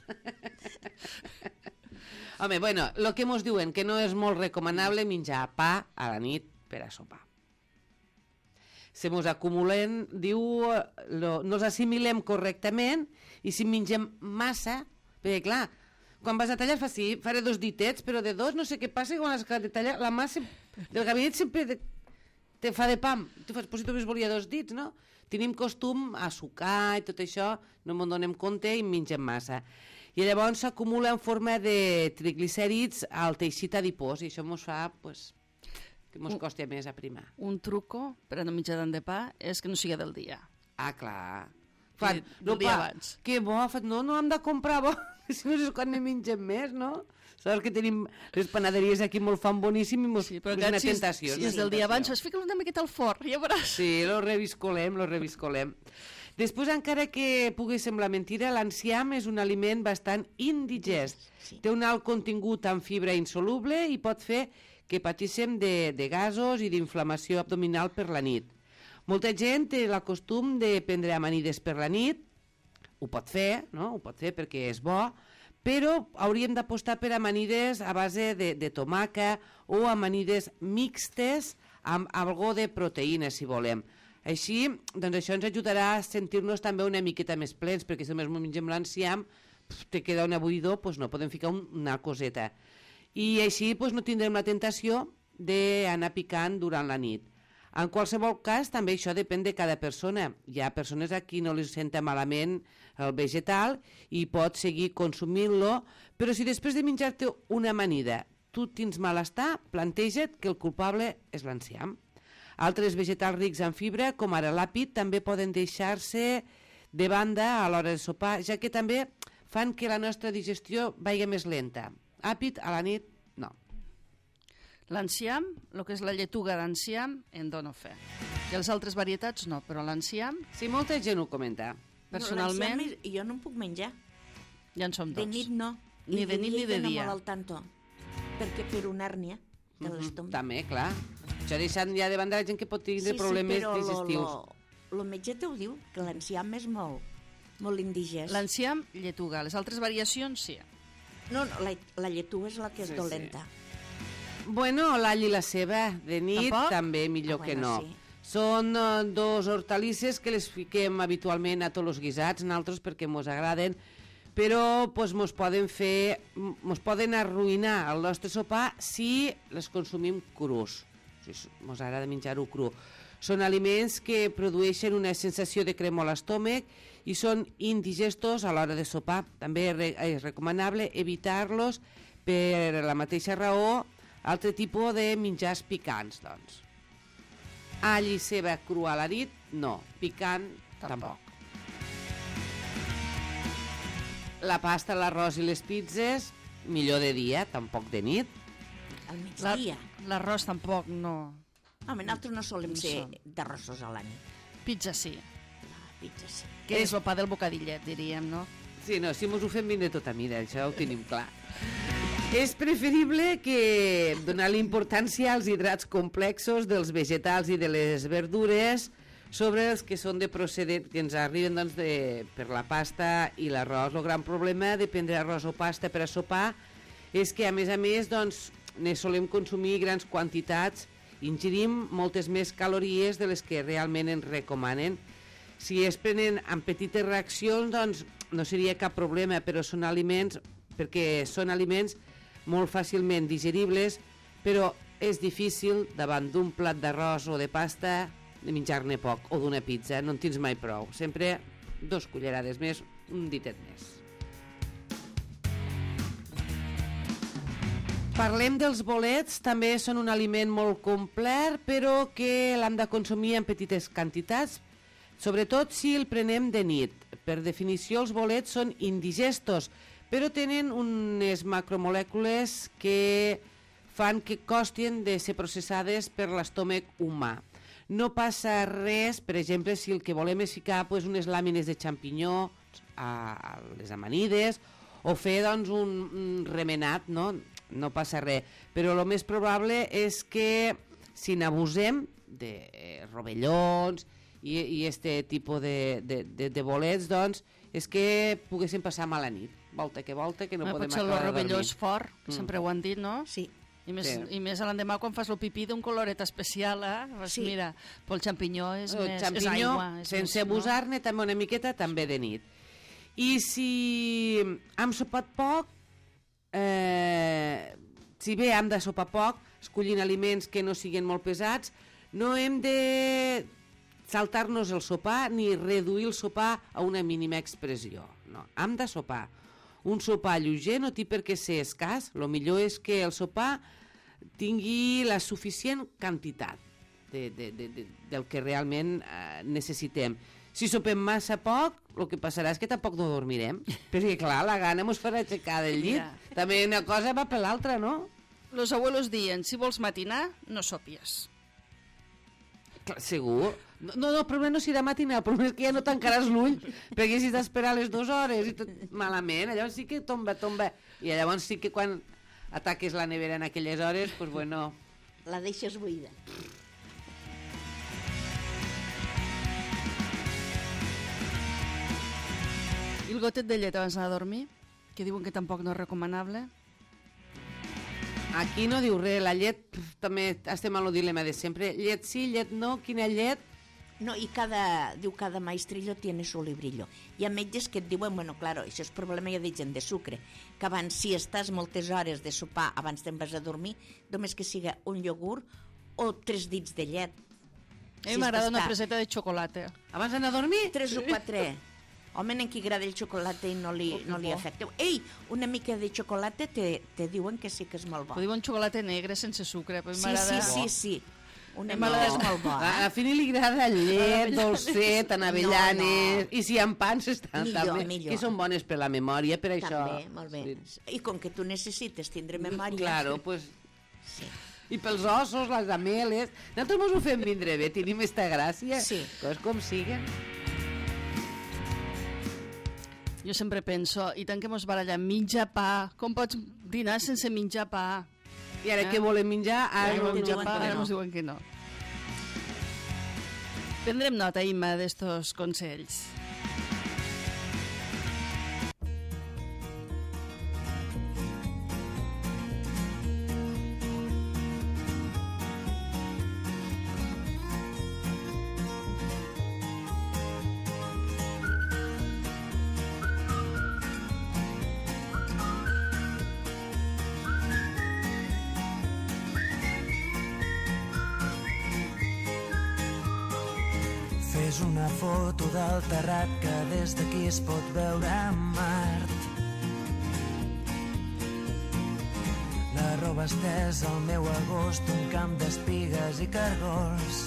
Home, bueno, el que mos diuen que no és molt recomanable menjar pa a la nit per a sopar. Se mos acumulen, diu, no els assimilem correctament i si mengem massa, perquè clar, quan vas a tallar faré 2 ditets, però de 2 no sé què passa, quan has acabat de tallar, la massa del gabinet sempre te fa de pam. Tu fas, si tu només volia 2 dits, no? Tenim costum a sucar i tot això, no me'n donem compte i mengem massa. I llavors s'acumula en forma de triglicèrids al teixit adipós i això ens fa, que ens costa més aprimar. Un truco per a no menjar tant de pa és que no sigui del dia. Ah, clar. Del dia abans. Que bo, no hem de comprar bo, si no és quan ne mengem més, no? Saps que tenim les panaderies aquí molt fan boníssim i és una tentació. Si és del dia abans, fica una miqueta al forn, ja veuràs. Sí, lo reviscolem. Després, encara que pugui semblar mentira, l'enciam és un aliment bastant indigest. Sí. Té un alt contingut en fibra insoluble i pot fer que patíssim de gasos i d'inflamació abdominal per la nit. Molta gent té el costum de prendre amanides per la nit, ho pot fer, no? Ho pot fer perquè és bo, però hauríem d'apostar per amanides a base de tomàquet o amanides mixtes amb algo de proteïna, si volem. Així, doncs això ens ajudarà a sentir-nos també una miqueta més plens, perquè si només mengem l'enciam, te queda una buidor, doncs no, podem ficar una coseta. I així doncs, no tindrem la tentació d'anar picant durant la nit. En qualsevol cas, també això depèn de cada persona. Hi ha persones a qui no li senta malament el vegetal i pot seguir consumint-lo, però si després de menjar-te una amanida tu tens malestar, planteja't que el culpable és l'enciam. Altres vegetals rics en fibra, com ara l'àpid, també poden deixar-se de banda a l'hora de sopar, ja que també fan que la nostra digestió vagi més lenta. Àpid a la nit, no. L'enciam, el que és la lletuga d'enciam, en dono fe. I les altres varietats no, però l'enciam... Sí, molta gent ho comenta. Personalment... No, jo no en puc menjar. Ja en som De tots. nit no. Ni de nit ni de dia. molt al tanto, perquè per una àrnia de l'estómac. També, clar. Això deixant ja de banda la gent que pot tindre problemes digestius. El metge t'ho diu, que l'enciam és molt indigest. L'enciam, lletuga. Les altres variacions, sí. No, la lletuga és la que és dolenta. Bueno, l'all i la ceba de nit Tampoc? també millor que no. Sí. Són dos hortalisses que les fiquem habitualment a tots els guisats, nosaltres perquè mos agraden, però pues, mos poden arruïnar el nostre sopar si les consumim crus. Si mos agrada menjar-ho cru. Són aliments que produeixen una sensació de cremor a l'estómac i són indigestos a l'hora de sopar. També és recomanable evitar-los per la mateixa raó altre tipus de menjars picants, doncs. All i ceba crua a la nit, no. Picant, tampoc. La pasta, l'arròs i les pizzas, millor de dia, tampoc de nit. Al migdia. L'arròs tampoc no. Home, nosaltres no solem No ser som. d'arrossos a la nit. Pizza sí. Pizza sí. Que és el pa del bocadillet, diríem, no? Sí, no, si mos ho fem ben de tota mida, això ho tenim clar. És preferible que donar l'importància als hidrats complexos dels vegetals i de les verdures sobre els que són de procedent, que ens arriben doncs, per la pasta i l'arròs. El gran problema de prendre arròs o pasta per a sopar és que, a més, doncs, ne solem consumir grans quantitats, ingerim moltes més calories de les que realment ens recomanen. Si es prenen amb petites reaccions, doncs no seria cap problema, però són aliments molt fàcilment digeribles, però és difícil davant d'un plat d'arròs o de pasta de menjar-ne poc, o d'una pizza, no en tens mai prou. Sempre 2 cullerades més, un ditet més. Parlem dels bolets, també són un aliment molt complet, però que l'hem de consumir en petites quantitats, sobretot si el prenem de nit. Per definició, els bolets són indigestos, però tenen unes macromolècules que fan que costin de ser processades per l'estómac humà. No passa res, per exemple, si el que volem és ficar unes làmines de xampinyó a les amanides o fer doncs, un remenat, no passa res. Però el més probable és que si n'abusem de rovellons i este tipus de bolets, doncs, és que poguéssim passar mala nit. Volta que no podem potser acabar de el rovelló dormir. és fort, que sempre ho han dit, no? Sí. I més, Sí. i més a l'endemà quan fas el pipí d'un coloret especial, Pues Sí. mira, però el xampinyó és El més... xampinyó, és aigua. És sense més, abusar-ne, també una miqueta, també de nit. I si hem sopat poc, si bé hem de sopar poc, escollint aliments que no siguin molt pesats, no hem de saltar-nos el sopar ni reduir el sopar a una mínima expressió. No, hem de sopar. Un sopar lleuger no té per què ser escàs, el millor és que el sopar tingui la suficient quantitat del que realment necessitem. Si sopem massa poc, el que passarà és que tampoc no dormirem, perquè clar, la gana mos farà aixecar del llit. Mira. També una cosa va per l'altra, no? Los abuelos diuen, si vols matinar, no sopies. Clar, segur. No, el problema no serà matinal, el problema és que ja no tancaràs l'ull, perquè si t'has d'esperar les 2 hores i tot malament, llavors sí que tomba. I llavors sí que quan ataques la nevera en aquelles hores, doncs bueno... La deixes buida. I el gotet de llet abans d'anar a dormir? Que diuen que tampoc no és recomanable. Aquí no diu res, la llet també estem a lo dilema de sempre. Llet sí, llet no, quina llet? No, i cada maestrillo tiene su librillo. Hi ha metges que et diuen, bueno, claro, això és problema ja de gent de sucre, que abans, si estàs moltes hores de sopar abans te'n vas a dormir, només que siga un iogurt o 3 dits de llet. A mi m'agrada una preseta de xocolata. Abans d'anar a dormir? 3 o 4. Home, en qui agrada el xocolata i no li afecta. Ei, una mica de xocolata te diuen que sí que és molt bo. Ho diuen xocolata negre sense sucre, però Sí. Una mica és molt bo. A Fini li agrada llet, dolcet, en avellanes, i si hi ha pans estan també, que són bones per la memòria, per això. També, molt bé. I com que tu necessites tindre memòria... Claro, pues... Sí. I pels ossos, les ameles... Nosaltres mos ho fem vindre bé, tenim esta gràcia. Sí. Coses com siguen. Jo sempre penso, i tant que mos barallem, menjar pa. Com pots dinar sense menjar pa? I ara què volem menjar? Ara mos diuen que no. Prendrem nota, Imma, d'estos consells. Fes una foto del terrat que des d'aquí es pot veure Mart. La roba estesa al meu agost, un camp d'espigues i cargols.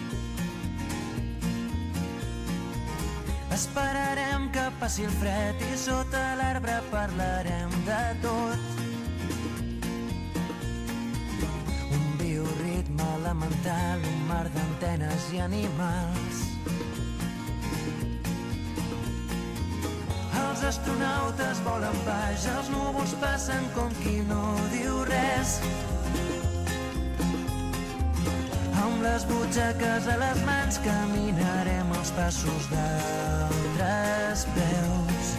Esperarem que passi el fred i sota l'arbre parlarem de tot. Un bioritme elemental, un mar d'antenes i animals. Els astronautes volen baix, els núvols passen com qui no diu res. Amb les butxaques a les mans caminarem els passos d'altres peus.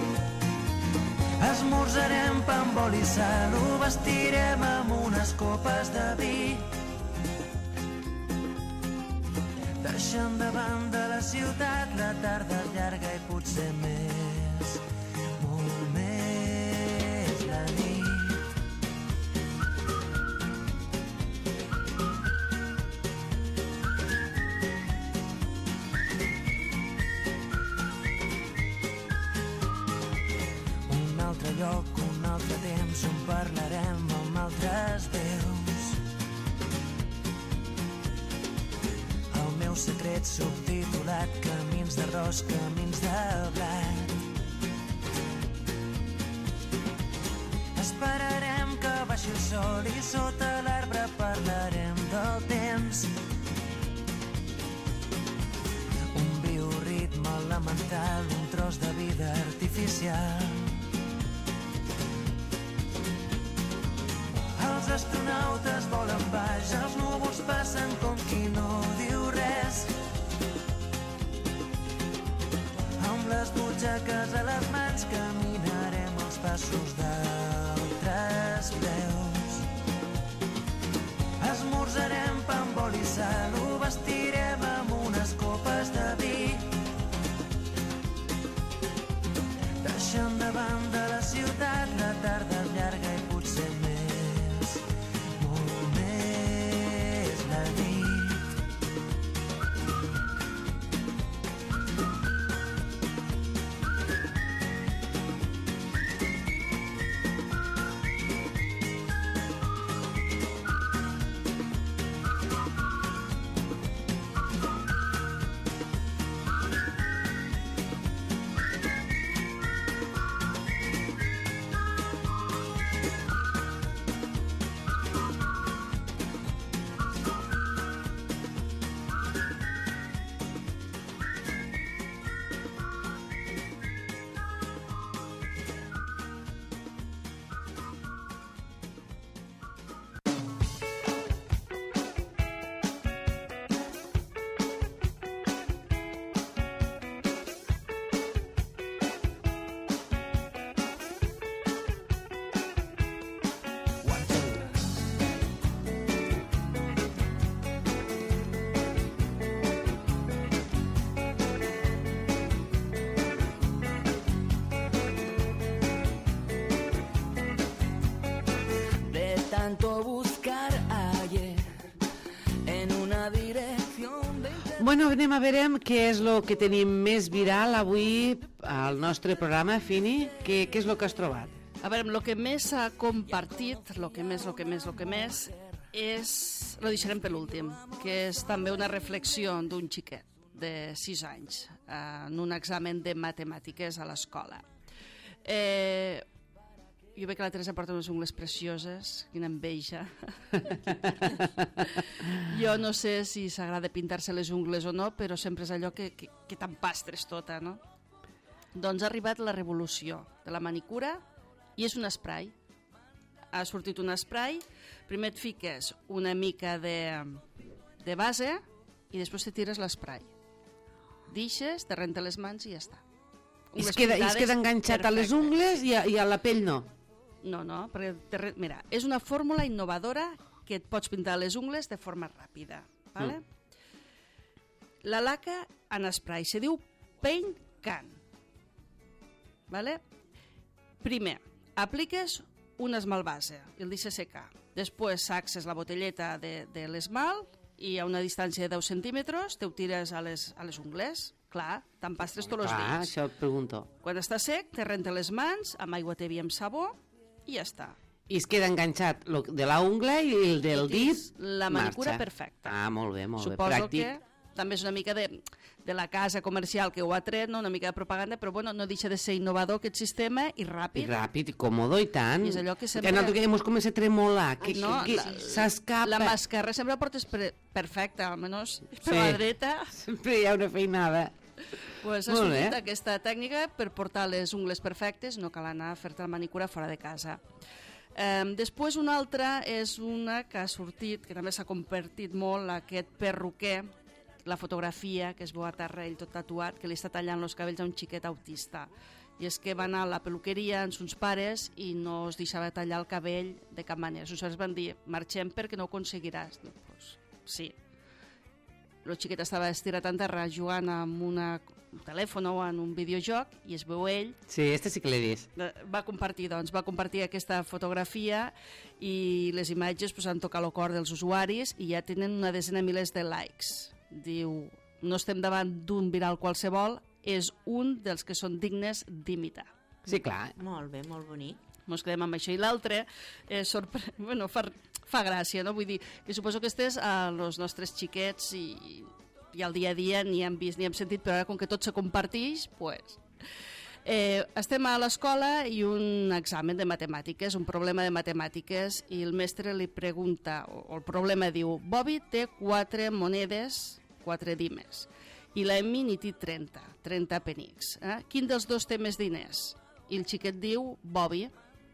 Esmorzarem pa amb oli i sal, ho vestirem amb unes copes de vi. Deixant de banda la ciutat, la tarda és llarga i potser més, molt més la nit. Un altre lloc, un altre temps, on parlarem amb altres veus. Secret subtitulat, camins d'arròs, camins de blat. Esperarem que baixi el sol i sota l'arbre parlarem del temps. Un bioritme elemental, un tros de vida artificial. Els astronautes volen baix, els núvols passen com qui no diu res. Amb les butxaques a les mans caminarem els passos d'altres peus. Esmorzarem pa amb oli i sal, ho vestirem amb unes copes de vi. Deixant de banda la ciutat, la tarda és llarga i potser més, molt tanto buscar ayer en una dirección de... Bueno, anem a veure què és el que tenim més viral avui al nostre programa, Fini. Què és el que has trobat? A veure, el que més s'ha compartit, el que més, és... Lo deixarem per l'últim, que és també una reflexió d'un xiquet de 6 anys en un examen de matemàtiques a l'escola. Jo veig que la Teresa porta unes ungles precioses, quina enveja. Jo no sé si s'agrada pintar-se les ungles o no, però sempre és allò que t'empastres tota, no? Doncs ha arribat la revolució de la manicura i és un spray. Ha sortit un spray, primer et fiques una mica de base i després te tires l'spray. Deixes, te renta les mans i ja està. I es queda enganxat a les ungles i a la pell no? No, perquè mira, és una fórmula innovadora que et pots pintar les ungles de forma ràpida. ¿Vale? La laca en spray se diu Paint Can. ¿Vale? Primer, apliques un esmalt base i el deixes secar. Després saxes la botelleta de l'esmalt i a una distància de 10 centímetres te ho tires a les ungles. Clar, t'empastres tots els dits. Clar, això et pregunto. Quan està sec, te renta les mans amb aigua tèbia amb sabó i ja està. I es queda enganxat de la ungla i el del dit. La manicura perfecta. Ah, molt bé, Suposo pràctic. que també és una mica de la casa comercial que ho ha tret, no? Una mica de propaganda, però bueno, no deixa de ser innovador aquest sistema i ràpid. I ràpid, i còmodo, i tant. I és allò que sempre... Que nosaltres ens comença a tremolar, que s'escapa. La mascarra sempre la portes perfecta, almenys per la dreta. Sempre hi ha una feinada. Pues ha sortit aquesta tècnica per portar les ungles perfectes, no cal anar a fer-te la manicura fora de casa. Després una altra és una que ha sortit, que també s'ha compartit molt, aquest perruquer, la fotografia, que es veu a terra ell tot tatuat, que li està tallant els cabells a un xiquet autista. I és que va anar a la peluqueria amb uns pares i no es deixava tallar el cabell de cap manera. Els pares van dir, marxem perquè no ho aconseguiràs. Pues, sí. El xiquet estava estirat en terra jugant amb un telèfon o en un videojoc i es veu ell. Sí, este sí que l'he vist. Va compartir aquesta fotografia i les imatges han tocat el cor dels usuaris i ja tenen una desena de milers de likes. Diu, no estem davant d'un viral qualsevol, és un dels que són dignes d'imitar. Sí, clar. Molt bé, molt bonic. Mos quedem amb això. I l'altre fa gràcia, no? Vull dir, que suposo que estés als nostres xiquets i al dia a dia ni hem vist ni hem sentit, però ara com que tot se comparteix, pues... estem a l'escola i un examen de matemàtiques, un problema de matemàtiques, i el mestre li pregunta, o el problema diu, Bobby té 4 monedes, 4 dimes, i la Emmy n'hi té 30 penics. Quin dels dos té més diners? I el xiquet diu, Bobby.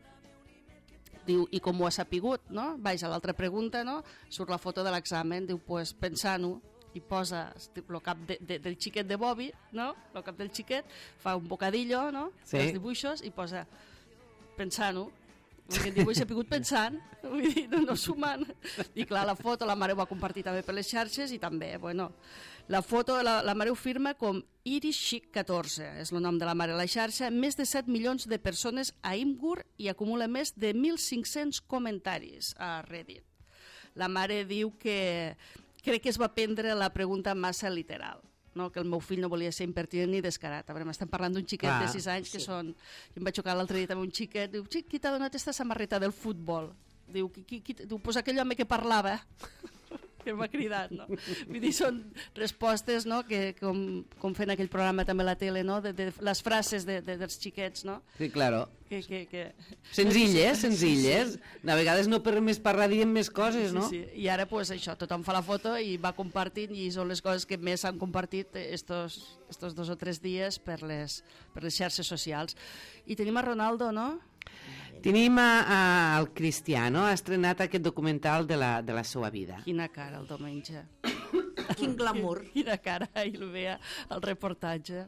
Diu, i com ho ha sapigut, no? Vaig a l'altra pregunta, no? Surt la foto de l'examen, diu, pues pensant-ho, i posa el cap del xiquet de Bobby, no? El cap del xiquet, fa un bocadillo, no? Sí. Els dibuixos, i posa pensant-ho. Aquest dibuix s'ha pigut pensant, vull dir, no sumant. I clar, la foto la mare ho va compartir també per les xarxes i també, bueno, la foto la mare ho firma com IrisChic14, és el nom de la mare a la xarxa, més de 7 milions de persones a Imgur i acumula més de 1.500 comentaris a Reddit. La mare diu que crec que es va prendre la pregunta massa literal, no? Que el meu fill no volia ser impertinent ni descarat. A veure, estem parlant d'un xiquet de 6 anys que són... Jo em vaig xocar l'altre dia també un xiquet, diu, qui t'ha donat aquesta samarreta del futbol? Diu, pues aquell home que parlava, que m'ha cridat, no? Vull dir, són respostes, no?, que com fent aquell programa també a la tele, no?, de les frases dels xiquets, no? Sí, claro. Que... Senzilles. A vegades no per més parlar dient més coses, no? Sí. I ara, pues, això, tothom fa la foto i va compartint i són les coses que més s'han compartit estos 2 o 3 dies per les xarxes socials. I tenim a Ronaldo, no? Tenim el Cristiano, ha estrenat aquest documental de la seva vida. Quina cara el diumenge. Quin glamour. Quina cara, ell ho veia al reportatge.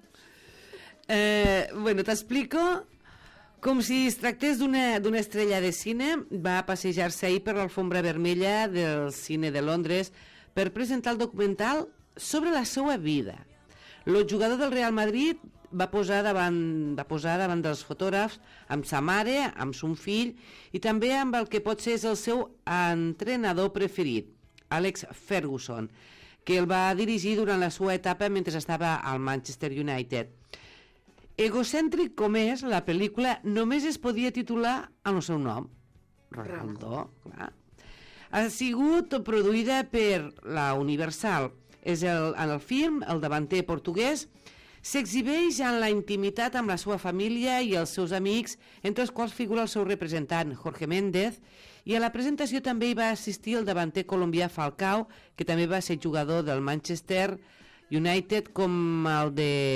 Bueno, t'explico com si es tractés d'una estrella de cine. Va passejar-se ahir per l'alfombra vermella del cine de Londres per presentar el documental sobre la seva vida. El jugador del Real Madrid va posar davant dels fotògrafs amb sa mare, amb son fill i també amb el que pot ser el seu entrenador preferit, Alex Ferguson, que el va dirigir durant la seva etapa mentre estava al Manchester United. Egocèntric com és, la pel·lícula només es podia titular amb el seu nom, Ronaldo, clar. Ha sigut produïda per la Universal. En el film, el davanter portuguès s'exhibeix en la intimitat amb la seva família i els seus amics, entre els quals figura el seu representant, Jorge Méndez, i a la presentació també hi va assistir el davanter colombià Falcao, que també va ser jugador del Manchester United com el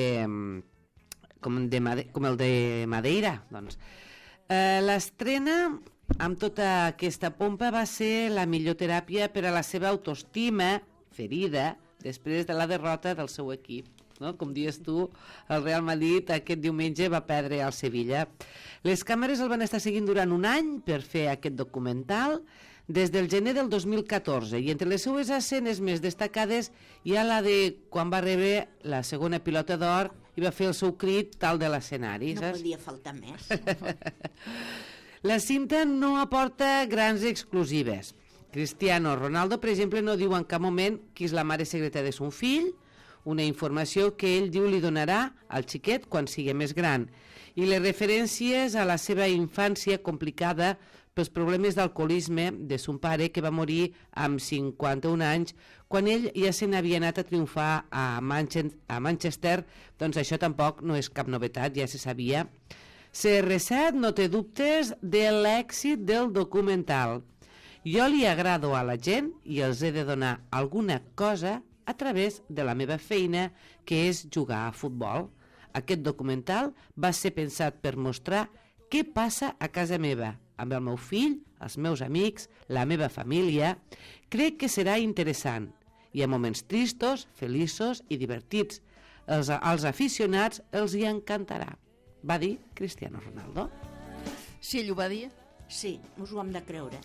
de Madeira. Doncs. L'estrena amb tota aquesta pompa va ser la millor teràpia per a la seva autoestima ferida després de la derrota del seu equip. No? Com dius tu, el Real Madrid aquest diumenge va perdre al Sevilla. Les càmeres el van estar seguint durant un any per fer aquest documental des del gener del 2014 i entre les seues escenes més destacades hi ha la de quan va rebre la segona pilota d'or i va fer el seu crit tal de l'escenari. No podia faltar més. La cinta no aporta grans exclusives. Cristiano Ronaldo, per exemple, no diu en cap moment qui és la mare secreta de son fill, una informació que ell diu li donarà al xiquet quan sigui més gran. I les referències a la seva infància complicada pels problemes d'alcoholisme de son pare, que va morir amb 51 anys, quan ell ja se n'havia anat a triomfar a Manchester, doncs això tampoc no és cap novetat, ja se sabia. CR7 no té dubtes de l'èxit del documental. Jo li agrado a la gent i els he de donar alguna cosa a través de la meva feina, que és jugar a futbol. Aquest documental va ser pensat per mostrar què passa a casa meva, amb el meu fill, els meus amics, la meva família. Crec que serà interessant. Hi ha moments tristos, feliços i divertits. Als aficionats els hi encantarà, va dir Cristiano Ronaldo. Si ell ho va dir? Sí, us ho hem de creure.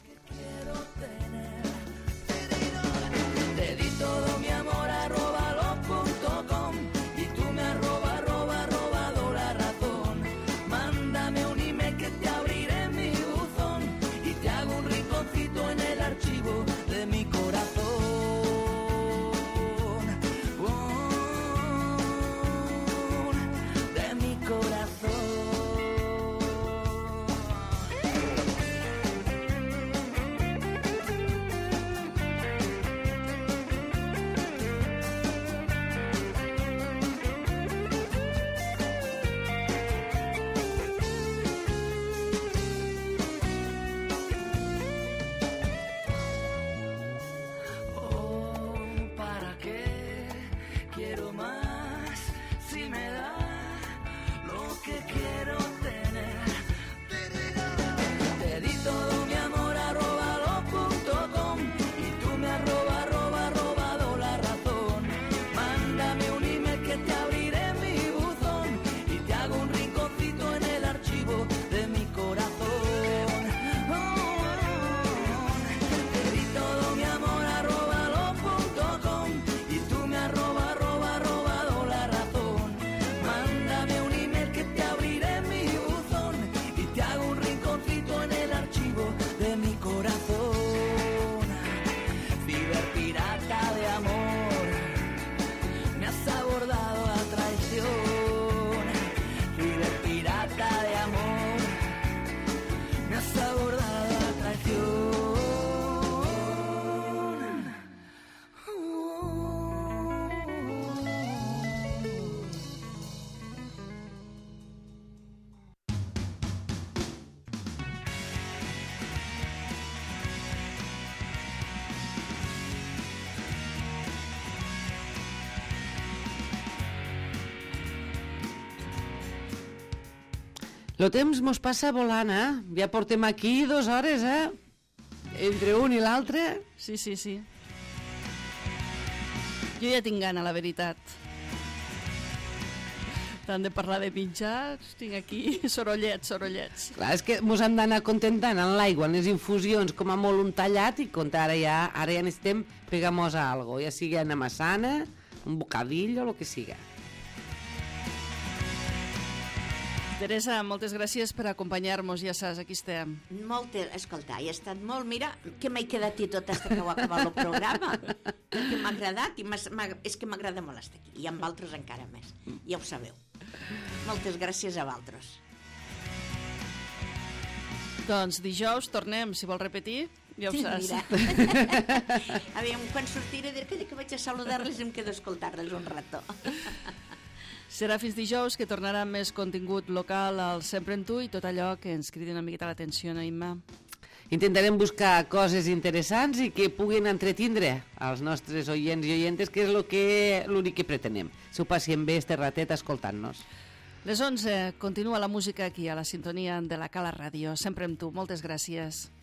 Te di todo mi amor @lo.com y tú me robado la razón. Mándame un email que te abriré mi buzón y te hago un rinconcito en el archivo de mi corazón. De mi corazón. El temps mos passa volant, Ja portem aquí 2 hores, Entre un i l'altre. Sí. Jo ja tinc gana, la veritat. Tant de parlar de pinxars, tinc aquí sorollets. Clar, és que mos hem d'anar contentant en l'aigua, en les infusions, com a molt un tallat, i ara ja necessitem pegar-nos a algo, ja sigui una massana, un bocadillo, el que siga. Teresa, moltes gràcies per acompanyar-nos, ja saps, aquí estem. Escolta, he estat molt... Mira, que m'he quedat i tot fins que heu acabat el programa. Que m'ha agradat, és que m'agrada molt estar aquí, i amb altres encara més. Ja ho sabeu. Moltes gràcies a vosaltres. Doncs dijous tornem, si vols repetir, ja ho saps. Mira. Aviam, quan sortiré que vaig a saludar-les em quedo a escoltar-les un rato. Serà fins dijous que tornarà més contingut local al Sempre en Tu i tot allò que ens cridi una miqueta l'atenció, no, Imma? Intentarem buscar coses interessants i que puguin entretindre als nostres oients i oientes, que és l'únic que pretenem. S'ho passem bé este ratet escoltant-nos. Les 11 continua la música aquí a la sintonia de la Cala Ràdio. Sempre amb tu. Moltes gràcies.